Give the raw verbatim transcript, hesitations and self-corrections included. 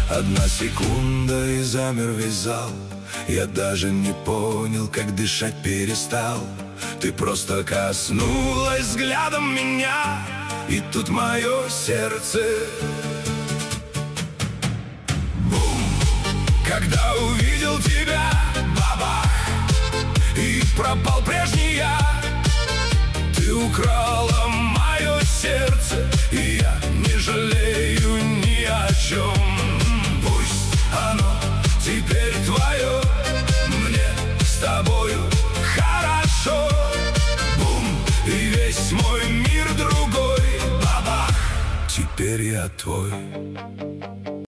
Одна секунда и замер весь зал. Я даже не понял, как дышать перестал. Ты просто коснулась взглядом меня, и тут мое сердце бум! Когда увидел тебя, бабах, и пропал прежний я. Ты украла мое сердце, и я не жалею ни о чем. Пусть оно теперь твое, мне с тобою хорошо. Бум! И весь мой мир другой, бабах, теперь я твой.